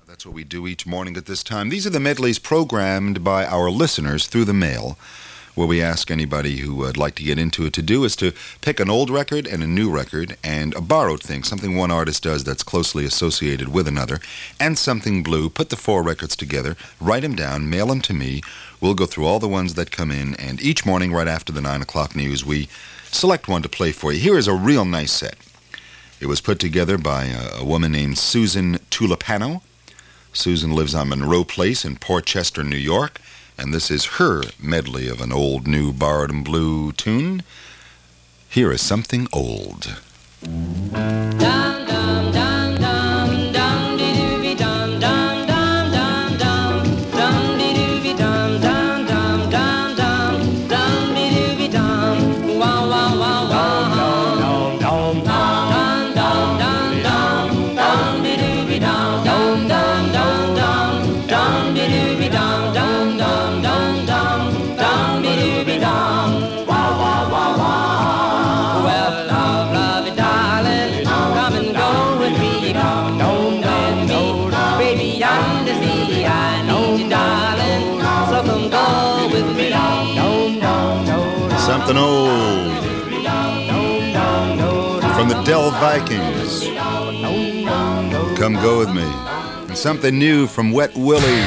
That's what we do each morning at this time. These are the medleys programmed by our listeners through the mail. What we ask anybody who would like to get into it to do is to pick an old record and a new record and a borrowed thing, something one artist does that's closely associated with another, and something blue. Put the 4 records together, write them down, mail them to me. We'll go through all the ones that come in, and each morning right after the 9 o'clock news, we select one to play for you. Here is a real nice set. It was put together by a woman named Susan Tulipano. Susan lives on Monroe Place in Port Chester, New York, and this is her medley of an old, new, borrowed and blue tune. Here is something old. Something old from the Dell Vikings. Come go with me. And something new from Wet Willie.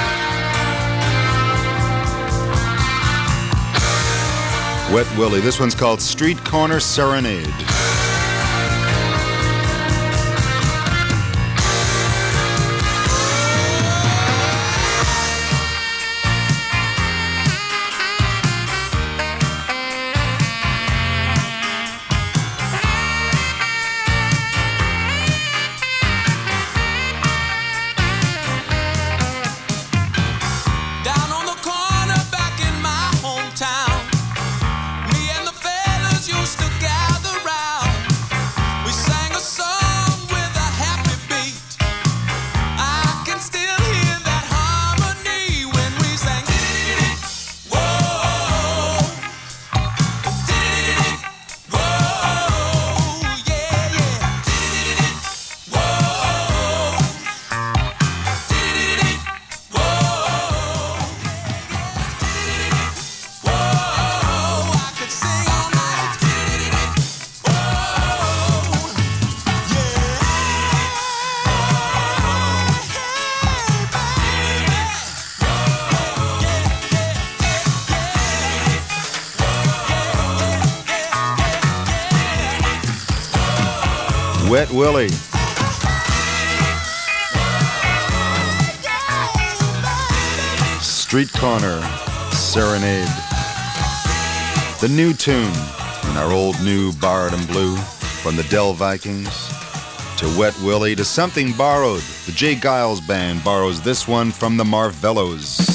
Wet Willie. This one's called Street Corner Serenade. Wet Willie. Street Corner Serenade. The new tune in our old, new, borrowed and blue, from the Dell Vikings to Wet Willie to something borrowed. The Jay Giles Band borrows this one from the Marvellos.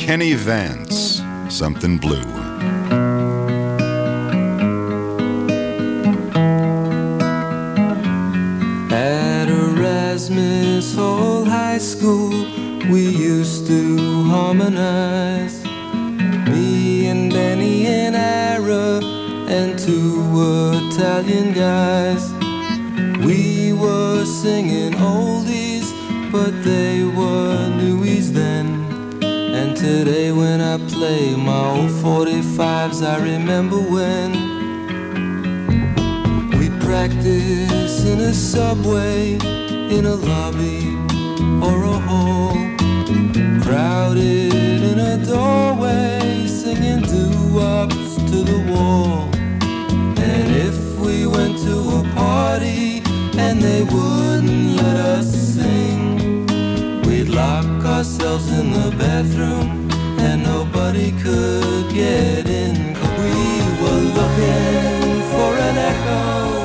Kenny Vance, Something Blue. At Erasmus Hall High School, we used to harmonize. Me and Benny and Ira and two Italian guys. We were singing oldies, but they were newies then. And today when I play my old 45s, I remember when we'd practice in a subway, in a lobby or a hall, crowded in a doorway, singing doo-wops to the wall. And if we went to a party and they wouldn't let us sing, we'd lock ourselves in the bathroom and nobody could get in. 'Cause we were looking for an echo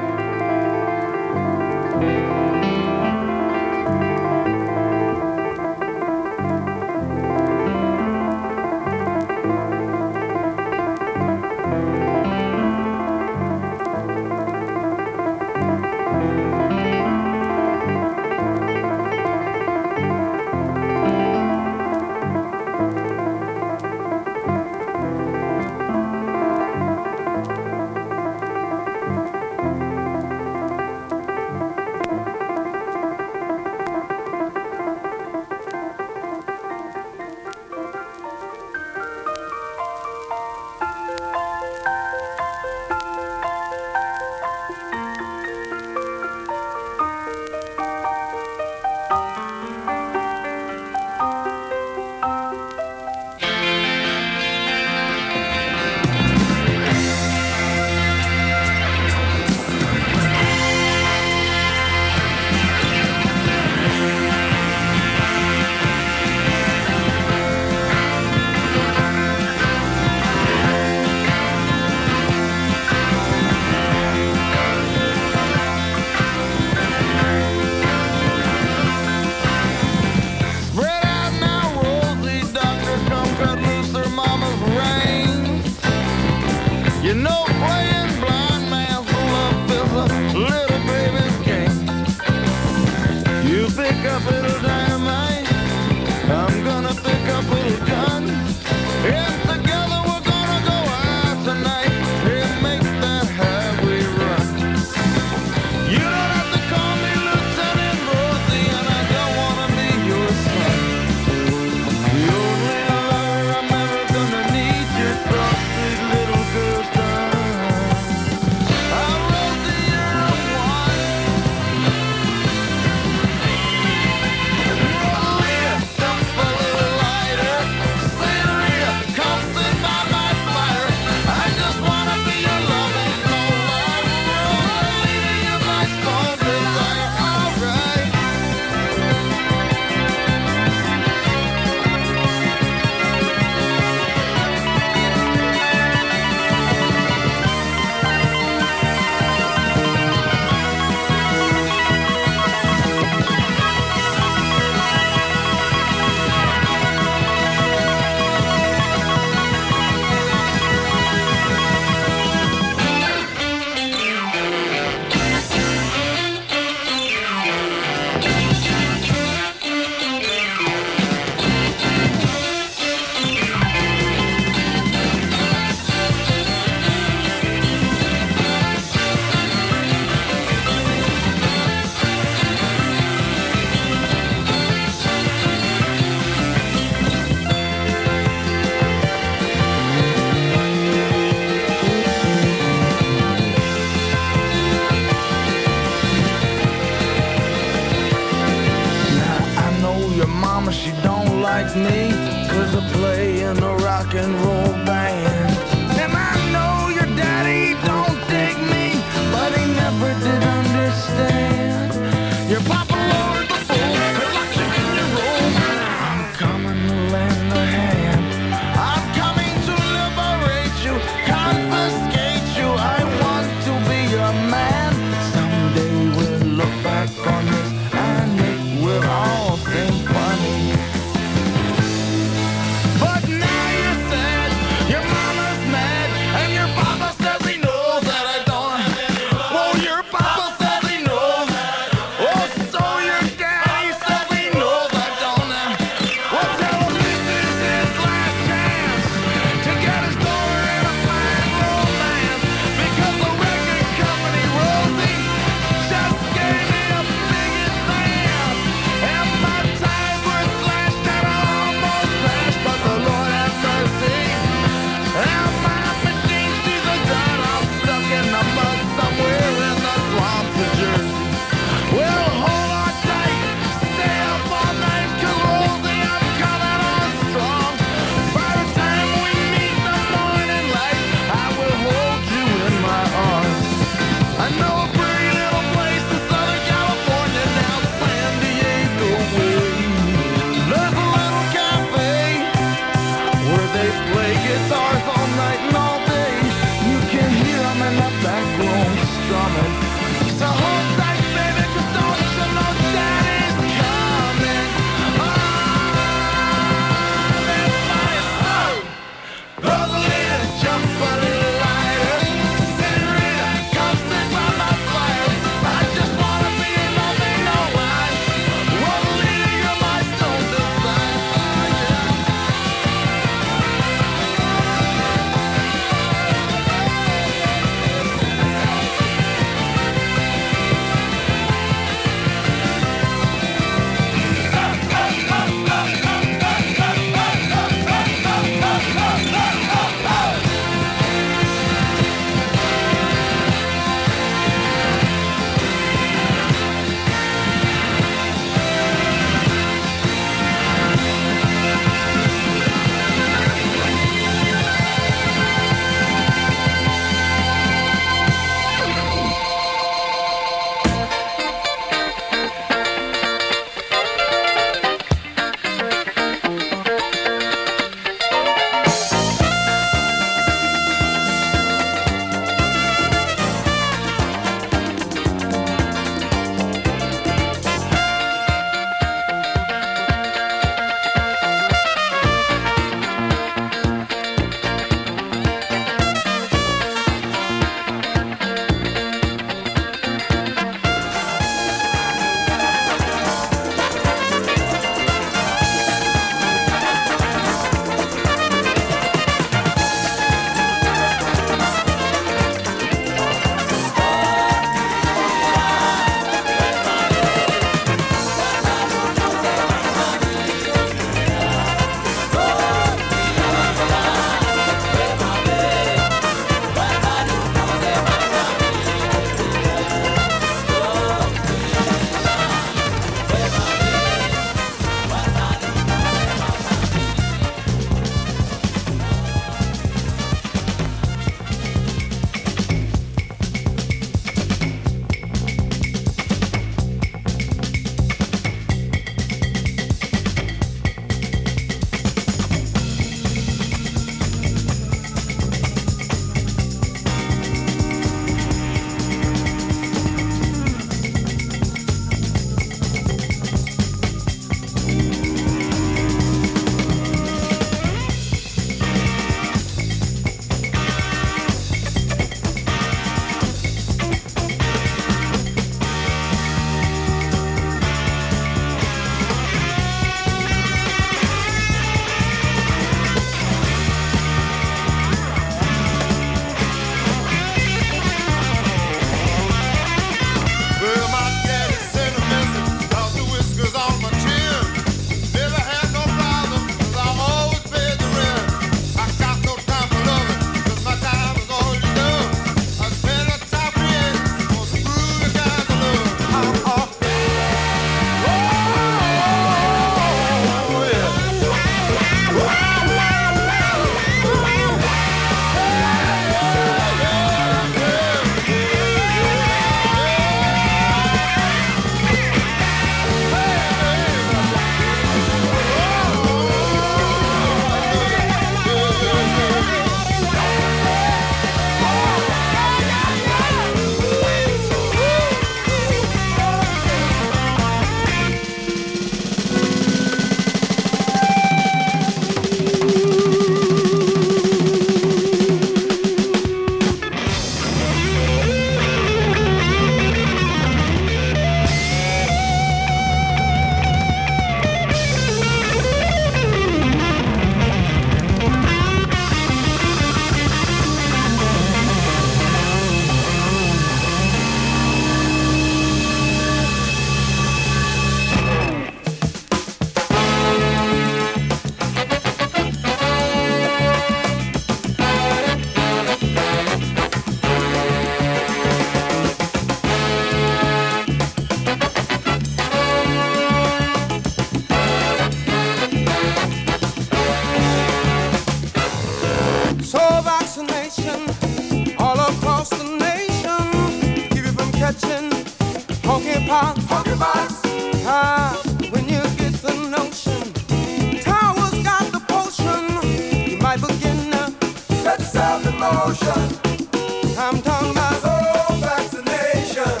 When you get the notion, Tower's got the potion. You might begin to set yourself in motion. I'm talking about soul vaccination.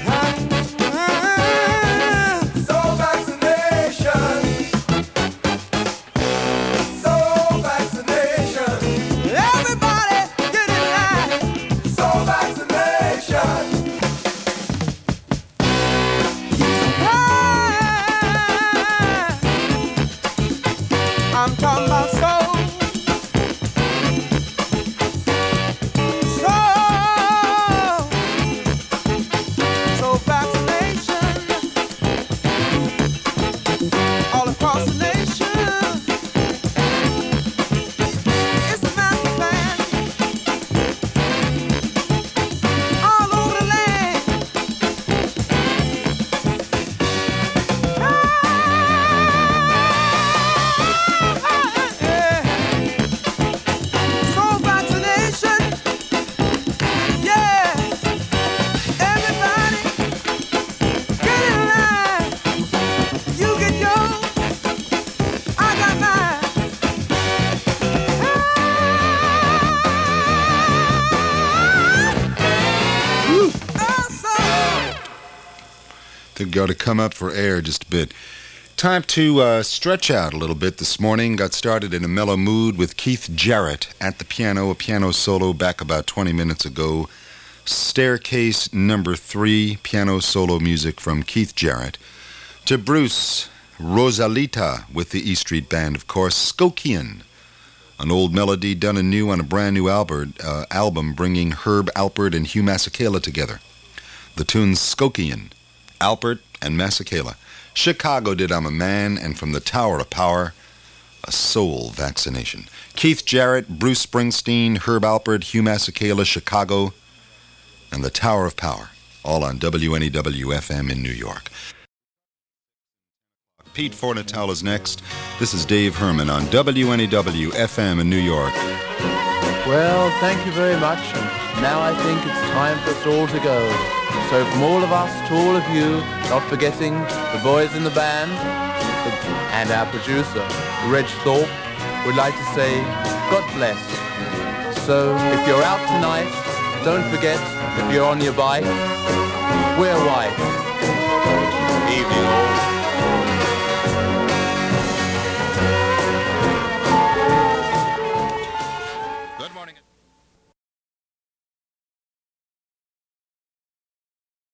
Soul vaccination. Soul vaccination. Everybody get it right. Soul vaccination. I'm talking about soul. Soul vaccination. All across the nation. It's a master plan. All over the land. Soul vaccination. Yeah. Everybody get in line. You get yours. I got mine. They've got to come up for air just a bit. Time to stretch out a little bit this morning. Got started in a mellow mood with Keith Jarrett at the piano, a piano solo back about 20 minutes ago. Staircase number 3, piano solo music from Keith Jarrett. To Bruce, Rosalita with the E Street Band, of course. Skokian, an old melody done anew on a brand new album bringing Herb Alpert and Hugh Masekela together. The tune's Skokian, Alpert and Masekela. Chicago did I'm a Man, and from the Tower of Power, a soul vaccination. Keith Jarrett, Bruce Springsteen, Herb Alpert, Hugh Masekela, Chicago, and the Tower of Power, all on WNEW-FM in New York. Pete Fornatale is next. This is Dave Herman on WNEW-FM in New York. Well, thank you very much, and now I think it's time for us all to go. So from all of us to all of you, not forgetting the boys in the band and our producer, Reg Thorpe, would like to say, God bless. So if you're out tonight, don't forget, if you're on your bike, wear white.